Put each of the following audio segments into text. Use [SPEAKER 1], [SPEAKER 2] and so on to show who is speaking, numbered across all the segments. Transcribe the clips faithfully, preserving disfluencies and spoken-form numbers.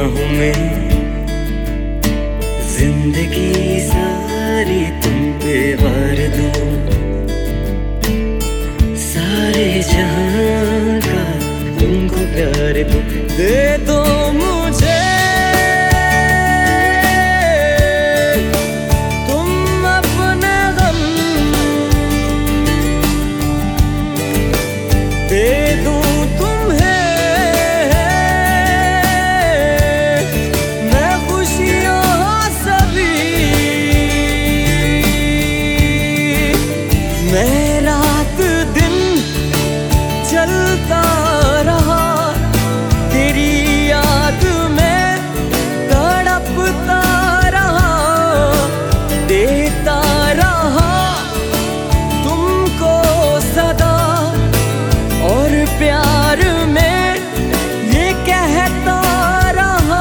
[SPEAKER 1] बाहों में जिंदगी सारी तुम पे वार दूं, सारे जहां का तुमको प्यार दूं। दे दो मुझे तुम अपना गम, दे दूं मैं रात दिन चलता रहा, तेरी याद में तड़पता रहा, देता रहा तुमको सदा और प्यार में ये कहता रहा।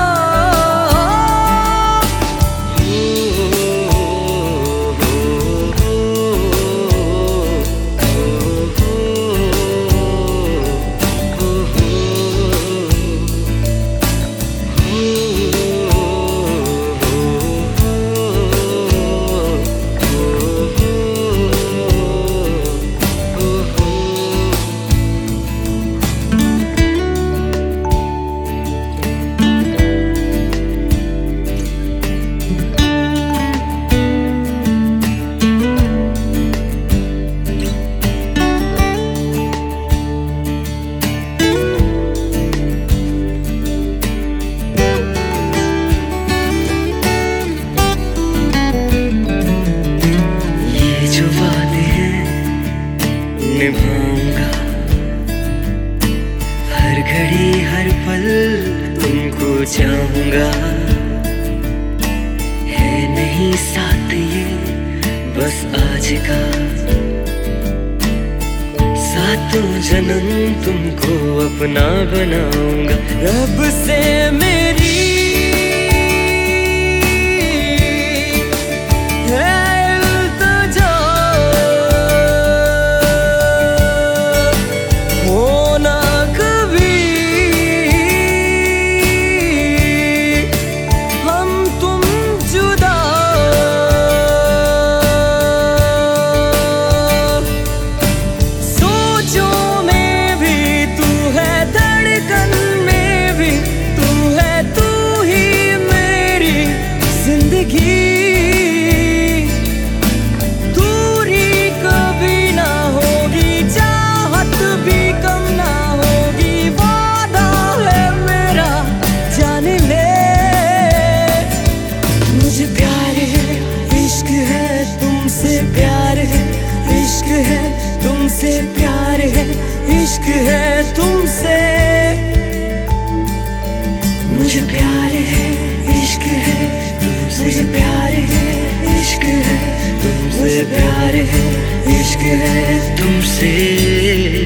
[SPEAKER 1] निभाऊंगा हर घड़ी हर पल तुमको चाहूंगा, है नहीं साथ ये बस आज का, सातों जन्म तुमको अपना बनाऊंगा। रब से मेरी तुमसे प्यार है, इश्क है तुमसे, मुझे प्यार है, इश्क है तुमसे, मुझे प्यार है, इश्क है तुमसे, प्यार है, इश्क है तुमसे।